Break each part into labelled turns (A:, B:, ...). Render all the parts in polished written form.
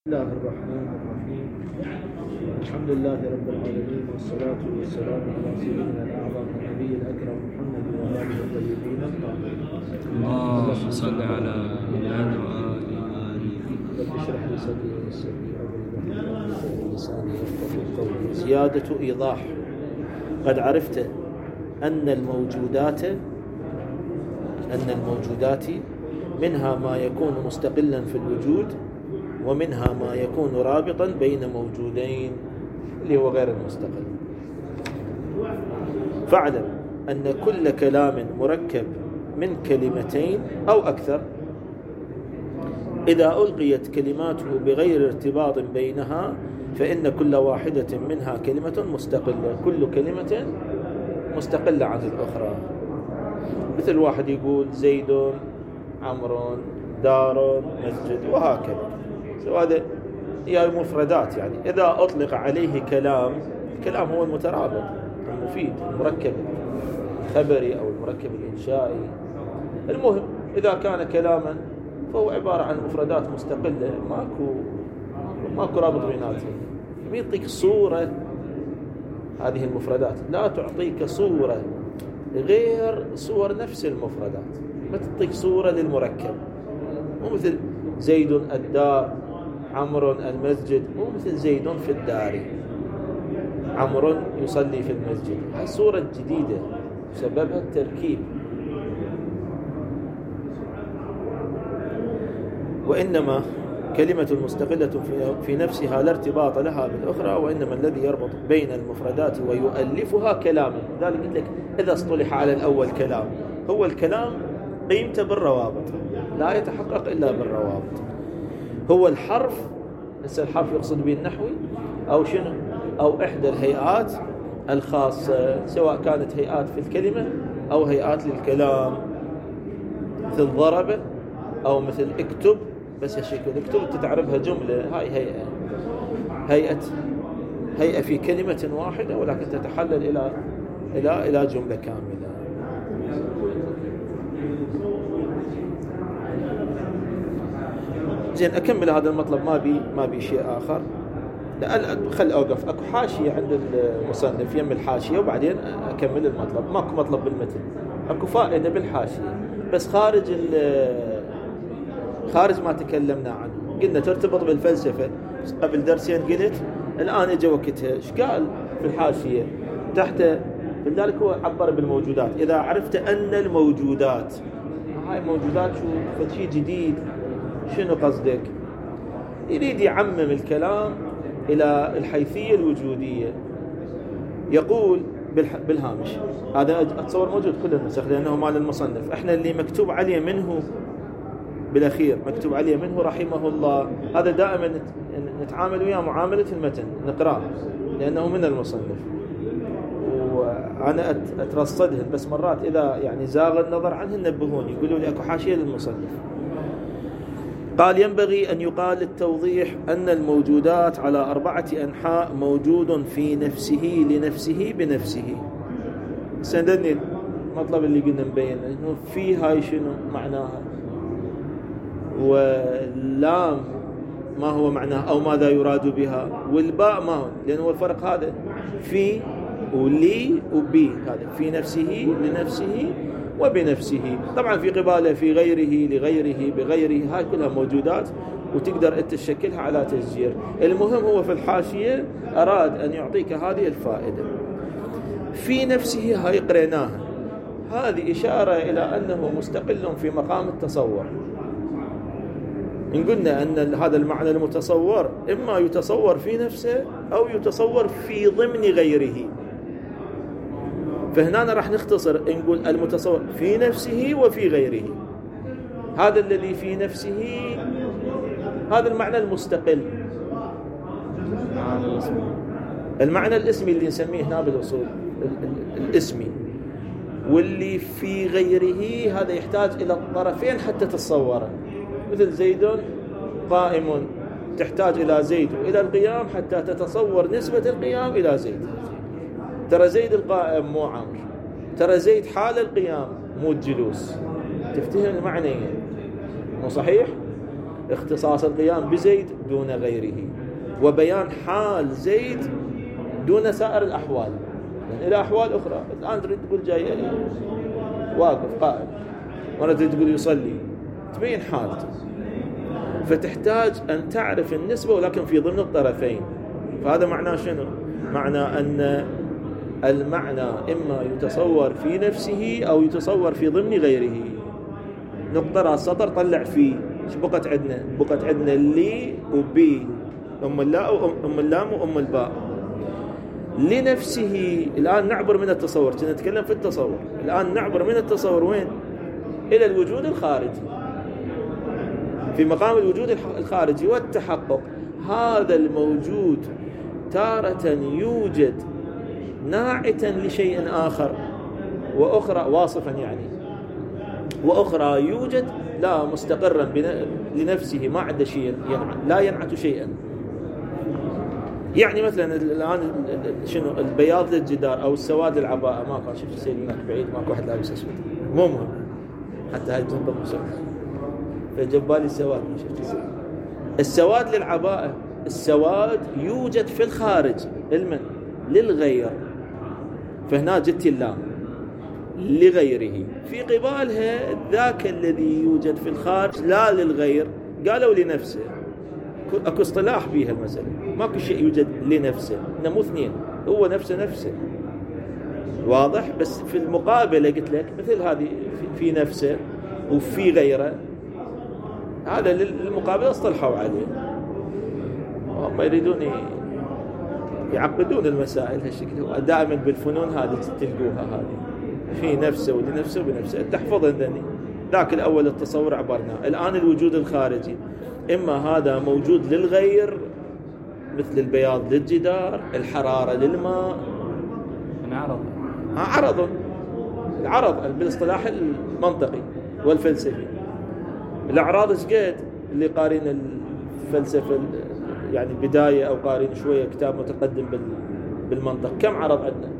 A: الله الرحمن الرحيم. الحمد لله رب العالمين، والصلاة والسلام على سيدنا الأعظم النبي الأكرم محمد وآله الطيبين الطاهرين.
B: اللهم صل على محمد وآله.
A: رب اشرح لي صدري ويسر لي أمري واحلل لساني يفقهوا قولي. زيادة إيضاح. قد عرفت أن الموجودات منها ما يكون مستقلا في الوجود، ومنها ما يكون رابطا بين موجودين اللي هو غير المستقل. فاعلم أن كل كلام مركب من كلمتين أو أكثر إذا ألقيت كلماته بغير ارتباط بينها فإن كل واحدة منها كلمة مستقلة، كل كلمة مستقلة عن الأخرى. مثل واحد يقول زيد، عمرو، دار، مسجد، وهكذا. هذا هي المفردات. يعني إذا أطلق عليه الكلام هو المترابط المفيد، المركب الخبري أو المركب الإنشائي. المهم إذا كان كلاما فهو عبارة عن مفردات مستقلة، ماكو رابط بيناتهم. يعطيك صورة، هذه المفردات لا تعطيك صورة غير صور نفس المفردات، ما تعطيك صورة للمركب. مو مثل زيد الدار، عمرو المسجد، مو مثل زيد في الدار، عمرو يصلي في المسجد. هاي صورة جديدة سببها التركيب. وإنما كلمة مستقلة في نفسها لا ارتباط لها بالأخرى، وإنما الذي يربط بين المفردات ويؤلفها كلاما. لذلك قلت لك إذا اصطلح على الأول كلام، هو الكلام قيمته بالروابط، لا يتحقق إلا بالروابط. هو الحرف، هسه الحرف يقصد به النحوي أو شنو، أو إحدى الهيئات الخاصة، سواء كانت هيئات في الكلمة أو هيئات للكلام، مثل ضرب أو مثل اكتب. بس هالشكل اكتب تتعرفها جملة، هاي هيئة في كلمة واحدة، ولكن تتحلل إلى جملة كاملة. زين، أكمل هذا المطلب، ما بي شيء آخر. لا خل أوقف. أكو حاشية عند المصنف، يم الحاشية وبعدين أكمل المطلب. ماكو مطلب بالمتن، أكو فائدة بالحاشية بس خارج ما تكلمنا عنه. قلنا ترتبط بالفلسفة قبل درسين، قلت الآن اجى وقتها. ايش قال في الحاشية تحت؟ لذلك هو عبر بالموجودات. إذا عرفت أن الموجودات، هاي موجودات شو شيء جديد، شنو قصدك؟ يريد يعمم الكلام إلى الحيثية الوجودية. يقول بالهامش، هذا أتصور موجود كل النسخ لأنه مال المصنف. احنا اللي مكتوب عليه منه بالأخير، مكتوب عليه منه رحمه الله، هذا دائما نتعامل وياه معاملة المتن، نقرأه لأنه من المصنف. وأنا أترصدهن، بس مرات إذا يعني زاغ النظر عنه نبهوني، يقولوا لي أكو حاشية للمصنف. قال: ينبغي أن يقال للتوضيح أن الموجودات على 4 أنحاء، موجود في نفسه لنفسه بنفسه. سندني المطلب اللي قلنا مبين إنه في هاي شنو معناها، واللام ما هو معناه أو ماذا يراد بها، والباء ما هو، لأنه الفرق هذا في ولي وبي، هذا في نفسه لنفسه وبنفسه. طبعا في قباله في غيره لغيره بغيره، هاي كلها موجودات وتقدر تشكلها على تسجير. المهم هو في الحاشية أراد أن يعطيك هذه الفائدة. في نفسه هاي قريناها، هذه إشارة إلى أنه مستقل في مقام التصور. إن قلنا أن هذا المعنى المتصور إما يتصور في نفسه أو يتصور في ضمن غيره، فهنا راح نختصر نقول المتصور في نفسه وفي غيره. هذا الذي في نفسه هذا المعنى المستقل، المعنى الاسمي اللي نسميه هنا بالأصول الاسمي. واللي في غيره هذا يحتاج إلى الطرفين حتى تتصوره. مثل زيد قائم، تحتاج إلى زيد وإلى القيام حتى تتصور نسبة القيام إلى زيد. ترى زيد القائم مو عمرو، ترى زيد حال القيام مو الجلوس. تفتهم المعنيين، مو صحيح؟ اختصاص القيام بزيد دون غيره، وبيان حال زيد دون سائر الأحوال، يعني إلى أحوال أخرى. الآن تريد تقول جاي واقف قائم، مرة تريد تقول يصلي، تبين حالته، فتحتاج أن تعرف النسبة ولكن في ضمن الطرفين. فهذا معناه شنو؟ معنى أن المعنى إما يتصور في نفسه أو يتصور في ضمن غيره. نقطة راس سطر طلع فيه، ايش بقت عندنا؟ بقت عندنا لي وبي، أم اللام وأم الباء. لنفسه الآن نعبر من التصور، كنا نتكلم في التصور، الآن نعبر من التصور وين؟ إلى الوجود الخارجي، في مقام الوجود الخارجي والتحقق. هذا الموجود تارة يوجد ناعتا لشيء آخر، وأخرى واصفا يعني، وأخرى يوجد لا مستقرا لنفسه، ما عنده شيء لا ينعت شيئا. يعني مثلا الآن شنو البياض للجدار أو السواد للعباءة، ما قال شفت السيد هناك بعيد ماكو واحد لابس أسود، مو مهم حتى هاي تنضم مسود، فجبالي السواد ما شفت السواد للعباءة. السواد يوجد في الخارج المن للغير، فهنا جت اللام لغيره، في قبالها ذاك الذي يوجد في الخارج لا للغير، قالوا لنفسه. اكو اصطلاح بيها المسألة، ماكو شيء يوجد لنفسه، إنه مو اثنين، هو نفسه واضح. بس في المقابلة قلت لك مثل هذه في نفسه وفي غيره، هذا للمقابلة اصطلحوا عليه، هم يريدون يعقدون المسائل هالشكل. دائما بالفنون هذه تلقوها، هذه في نفسه ولنفسه وبنفسه، تحفظن ذني. ذاك الأول التصور عبرنا. الآن الوجود الخارجي إما هذا موجود للغير مثل البياض للجدار، الحرارة للماء، العرض بالاصطلاح المنطقي والفلسفي. الأعراض شقد اللي قارين الفلسفة يعني بداية أو قارين شوية كتاب متقدم بالمنطق، كم عرض عندنا؟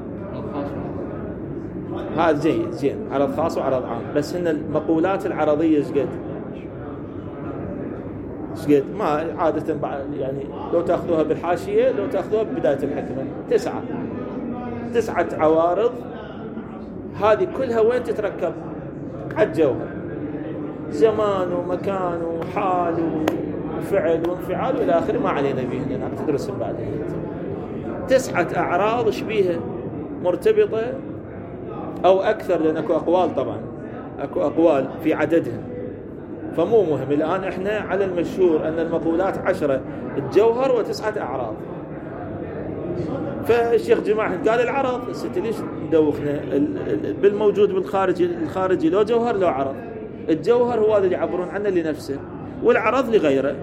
A: هذا زين، عرض خاص وعرض عام. بس هن المقولات العرضية شقد ما عادة يعني لو تأخذوها بالحاشية، لو تأخذوها ببداية الحكمة 9 عوارض. هذه كلها وين تتركب؟ على الجوهر، زمان ومكان وحال وفعل وانفعال والى اخره، ما علينا بهن لأنها تدرسهم بعدين. 9 أعراض شبيهة مرتبطة أو أكثر، لأن أكو أقوال، طبعا أكو أقوال في عددها، فمو مهم. الآن إحنا على المشهور أن المقولات 10، الجوهر و9 أعراض. فالشيخ جماعة قال العرض، ليش ندوخنا بالموجود الخارجي لو جوهر لو عرض. الجوهر هو اللي يعبرون عنه لنفسه، والعرض لغيره.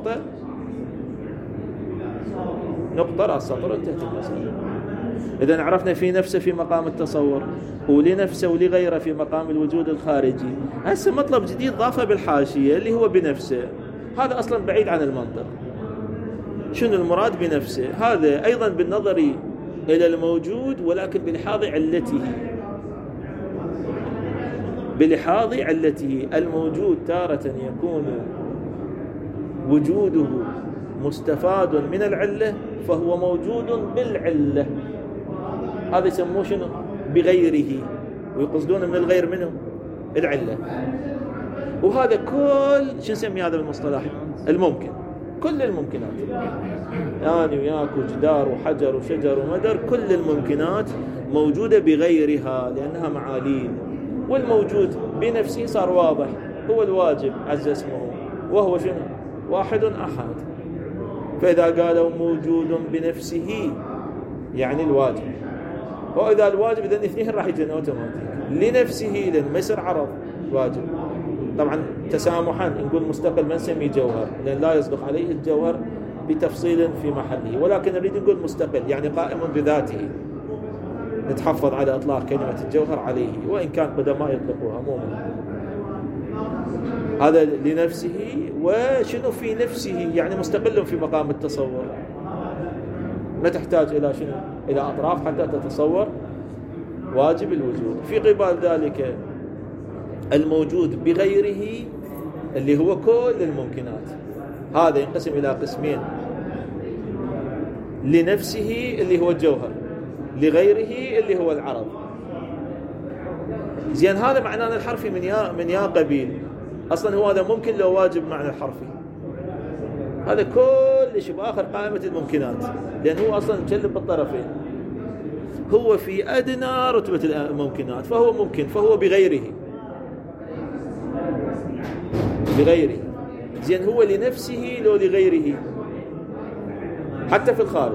A: نقطة راس سطر، انتهت المسألة. إذن عرفنا في نفسه في مقام التصور، ولنفسه ولغيره في مقام الوجود الخارجي. هسه مطلب جديد ضافه بالحاشية اللي هو بنفسه، هذا أصلا بعيد عن المنطق. شنو المراد بنفسه؟ هذا أيضا بالنظر إلى الموجود، ولكن بلحاظ علته. الموجود تارة يكون وجوده مستفاد من العلة، فهو موجود بالعلة. هذا يسموه شنو؟ بغيره، ويقصدون من الغير منه العلة. وهذا كل شو نسمي هذا المصطلح؟ الممكن، كل الممكنات، يعني وياك وجدار وحجر وشجر ومدر، كل الممكنات موجودة بغيرها لأنها معاليل. والموجود بنفسه صار واضح، هو الواجب عز اسمه، وهو شنو؟ واحد أحد. فإذا قالوا موجود بنفسه يعني الواجب، وإذا الواجب إذن اثنين راح يجن أوتوماتيك لنفسه، لأن ما يصير عرض واجب. طبعا تسامحا نقول مستقل ما نسميه جوهر، لأن لا يصدق عليه الجوهر بتفصيل في محله، ولكن نريد نقول مستقل يعني قائم بذاته. نتحفظ على إطلاق كلمة الجوهر عليه، وإن كان قدماء يطلقوها عموما. هذا لنفسه. وشنو في نفسه؟ يعني مستقل في مقام التصور، ما تحتاج إلى شنو؟ إلى أطراف حتى تتصور واجب الوجود. في قبال ذلك الموجود بغيره اللي هو كل الممكنات. هذا ينقسم إلى قسمين: لنفسه اللي هو الجوهر، لغيره اللي هو العرض. زين، هذا معناه أن الحرفي من يا قبيل. أصلا هو هذا ممكن لو واجب معنى الحرفي. هذا كل شيء بآخر قائمة الممكنات، لأن هو أصلا مجلب بالطرفين، هو في أدنى رتبة الممكنات، فهو ممكن، فهو بغيره. زين، هو لنفسه لو لغيره، حتى في الخارج.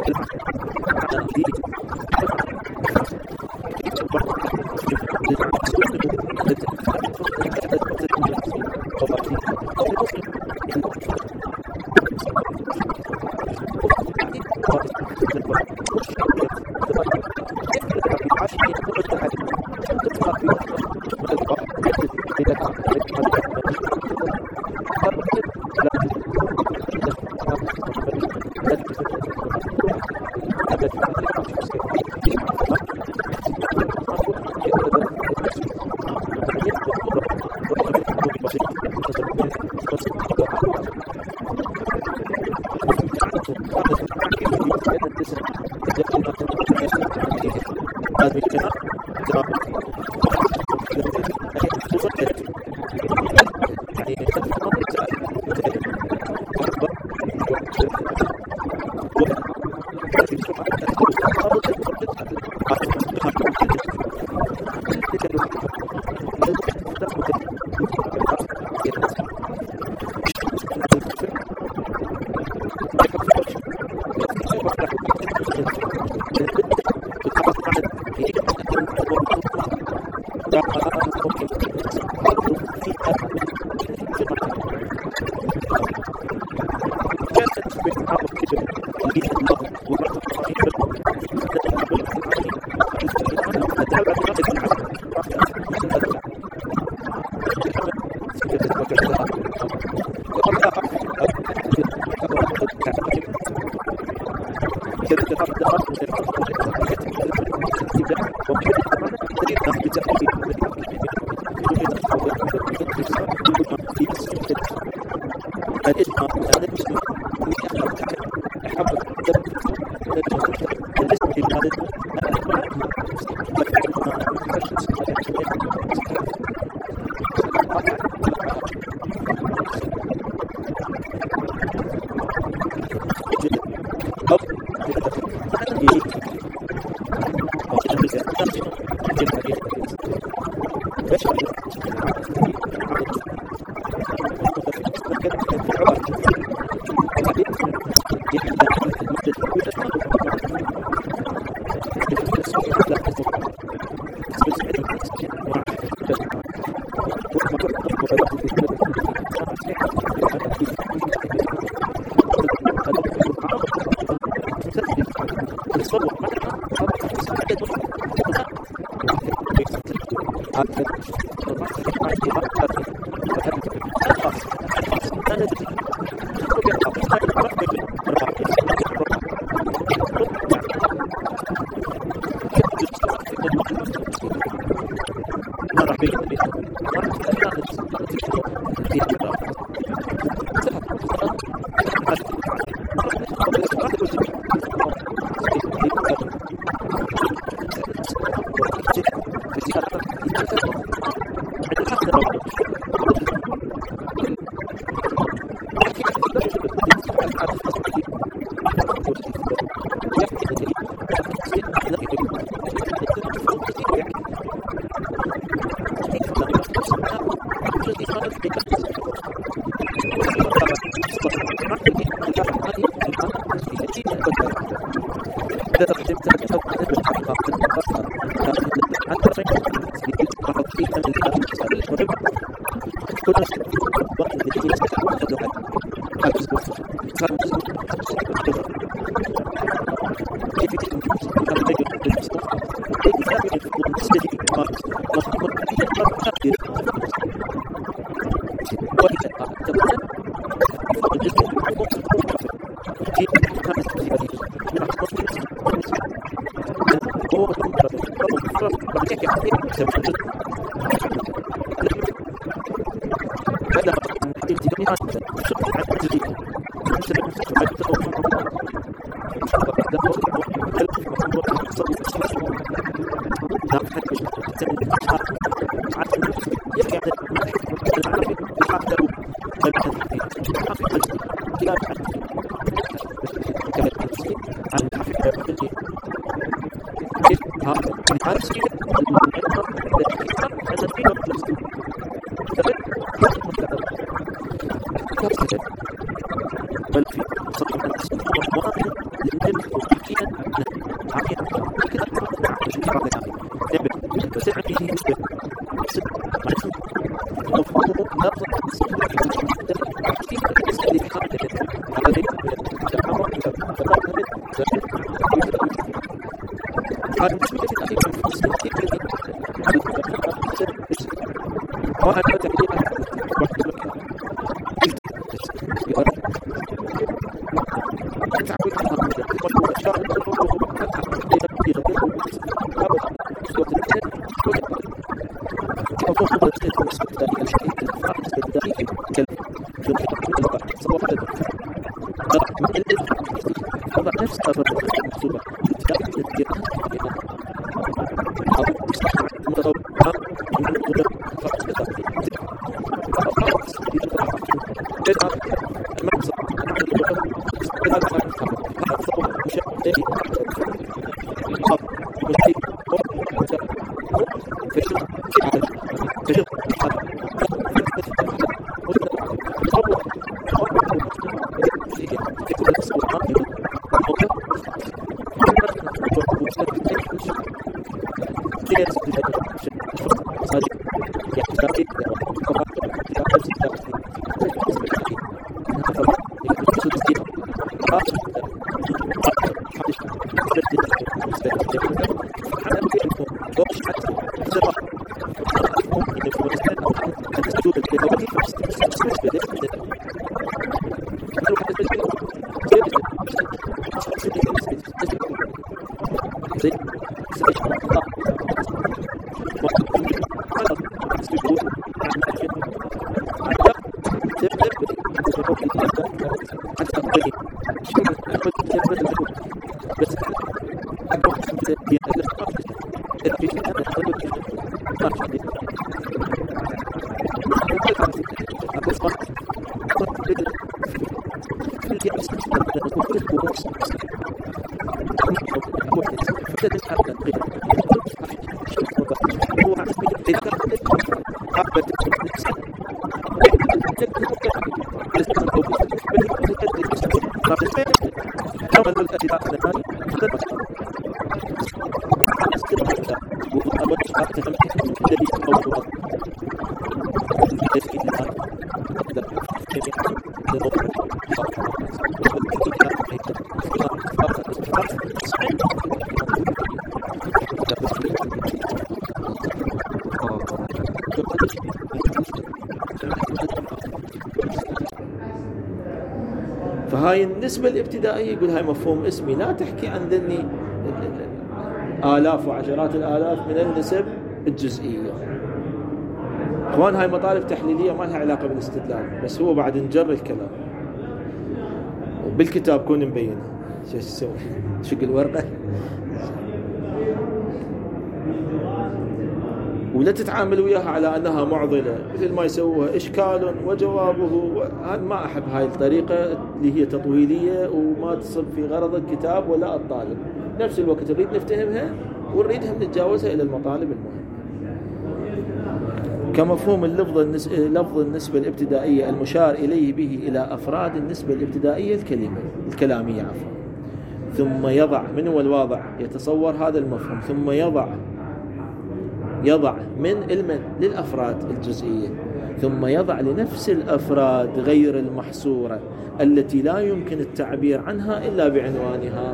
A: بل في فهاي النسبة الابتدائية يقول هاي مفهوم اسمي، لا تحكي عن ذني آلاف وعشرات الآلاف من النسب الجزئية. اخوان هاي مطالب تحليلية ما لها علاقة بالاستدلال، بس هو بعد نجر الكلام بالكتاب كون مبينها. شو تسوي؟ شق الورقة ولا تتعامل وياها على أنها معضلة مثل ما يسووها إشكال وجوابه. هذا ما أحب هاي الطريقة اللي هي تطويلية وما تصب في غرض الكتاب ولا الطالب. نفس الوقت نريد نفتهمها ونريدها نتجاوزها إلى المطالب المهمة. كمفهوم لفظ النسبة الابتدائية المشار إليه به إلى أفراد النسبة الابتدائية الكلامية ثم يضع من هو الواضع يتصور هذا المفهوم، ثم يضع من للأفراد الجزئية، ثم يضع لنفس الأفراد غير المحصورة التي لا يمكن التعبير عنها إلا بعنوانها.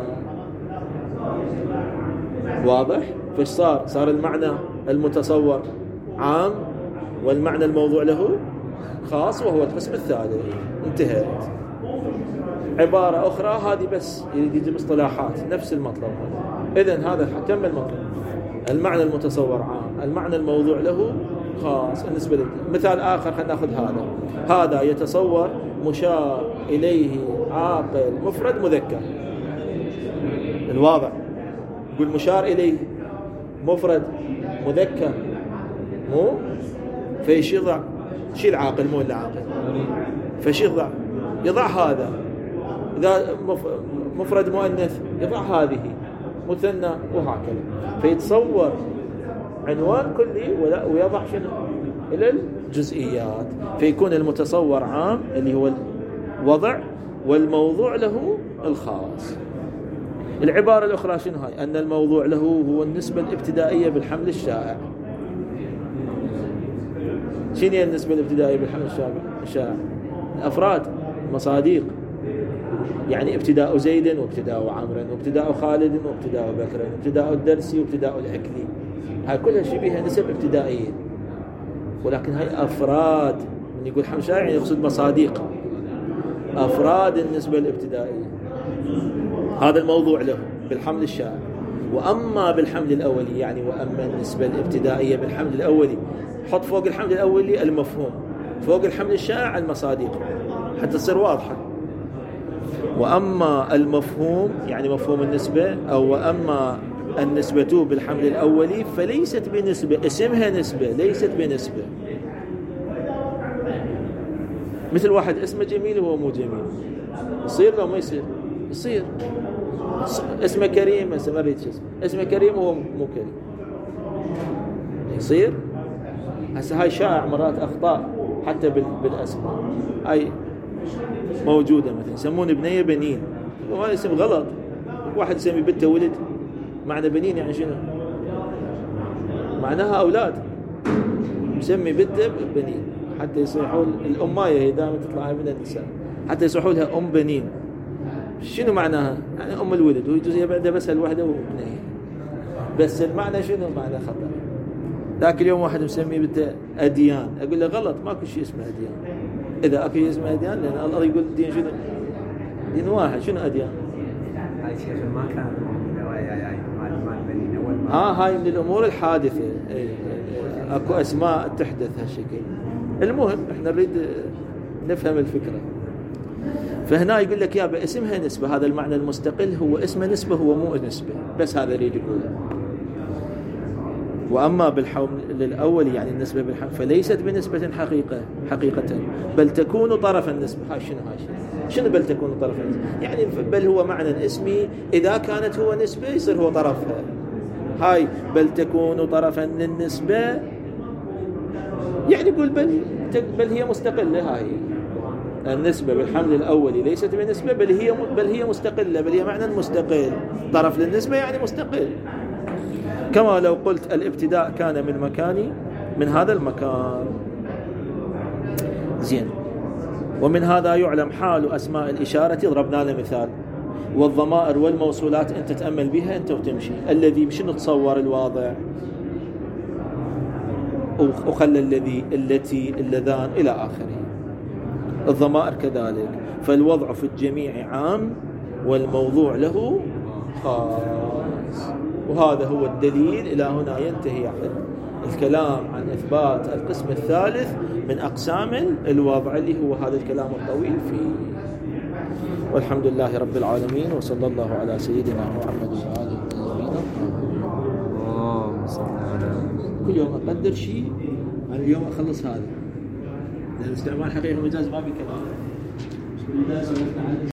A: واضح؟ فايش صار المعنى المتصور عام والمعنى الموضوع له خاص وهو القسم الثالث. انتهت. عبارة أخرى هذه بس يجي مصطلحات نفس المطلب. إذن هذا تم المطلب. المعنى المتصور عام، المعنى الموضوع له خاص. بالنسبة مثال آخر خلينا نأخذ هذا يتصور مشار إليه عاقل مفرد مذكر. الواضع يقول مشار إليه مفرد مذكر مو فيش يضع شيء العاقل مو إلا عاقل، فيش يضع هذا. إذا مفرد مؤنث يضع هذه مثنى وهكذا. فيتصور عنوان كلي ويضع شنو إلى الجزئيات، فيكون المتصور عام اللي هو الوضع والموضوع له الخاص. العبارة الأخرى شنو هاي؟ أن الموضوع له هو النسبة الابتدائية بالحمل الشائع. شنو هي النسبة الابتدائية بالحمل الشائع؟ الأفراد، المصاديق، يعني ابتداء زيد وابتداء عمرو وابتداء خالد وابتداء بكر وابتداء الدرسي وابتداء الأكلي، هاي كلها شبيهة نسب ابتدائية، ولكن هاي أفراد. من يقول حمد شاعر يعني يقصد مصاديق، أفراد النسبة الابتدائية. هذا الموضوع له بالحمل الشاعر. وأما بالحمل الأولي يعني وأما النسبة الابتدائية بالحمل الأولي، حط فوق الحمل الأولي المفهوم، فوق الحمل الشائع المصادق حتى تصير واضحة. وأما المفهوم يعني مفهوم النسبة، أو وأما النسبة بالحمل الأولي فليست بنسبة، اسمها نسبة ليست بنسبة. مثل واحد اسمه جميل وهو مو جميل، يصير لو ما يصير؟ يصير. اسمه كريم، ما اريد اسمه كريم وهو مو كريم، يصير. هسه هاي شائع مرات اخطاء حتى بالاسماء، هاي موجوده. مثلا يسمون بنيه بنين، وهذا اسم غلط. واحد يسمي بنته ولد، معنى بنين يعني شنو؟ معناها اولاد، يسمي بنته بنين حتى يصيحون الامايه، هي دائما تطلع من النساء، حتى يصيحوا لها ام بنين. شنو معناها؟ يعني ام الولد، ويجوز هي بعدها بس الوحده وابنيه، بس المعنى شنو؟ معنى خطأ. ذاك اليوم واحد مسمي بنته أديان، أقول له غلط، ماكو شيء اسمه أديان. إذا أكو شيء اسمه أديان، لأن الله يقول دين شنو؟ دين واحد. شنو أديان؟
C: هاي شيخ ما كان
A: هاي من الأمور الحادثة. أكو أسماء تحدث هالشكل. المهم إحنا نريد نفهم الفكرة. فهنا يقول لك يا اسمها نسبة، هذا المعنى المستقل هو اسمه نسبة، هو مو نسبة، بس هذا يريد يقوله. وأما بالحمل الأول يعني النسبة بالحمل فليست بنسبة حقيقة بل تكون طرف النسبة. هاي شنو بل تكون طرف النسبة؟ يعني بل هو معنى اسمي، إذا كانت هو نسبة يصير هو طرفها. هاي بل تكون طرفا للنسبة، يعني يقول بل هي مستقلة. هاي النسبة بالحمل الأولي ليست بنسبة، بل هي مستقلة، بل هي معنى مستقل. طرف للنسبة يعني مستقل. كما لو قلت الابتداء كان من مكاني، من هذا المكان. زين. ومن هذا يعلم حال أسماء الإشارة، ضربنا له مثال. والضمائر والموصولات أنت تتأمل بها أنت وتمشي. الذي شنو تصور الواضع، وخلى الذي، التي، اللذان إلى آخره. الضمائر كذلك، فالوضع في الجميع عام والموضوع له خاص. وهذا هو الدليل. إلى هنا ينتهي الكلام عن إثبات القسم الثالث من أقسام الوضع، اللي هو هذا الكلام الطويل فيه. والحمد لله رب العالمين، وصلى الله على سيدنا محمد وآله الطيبين. كل يوم أقدر شيء، أنا اليوم أخلص هذا، لأن استعمال حقيقة المجاز ما بكلام.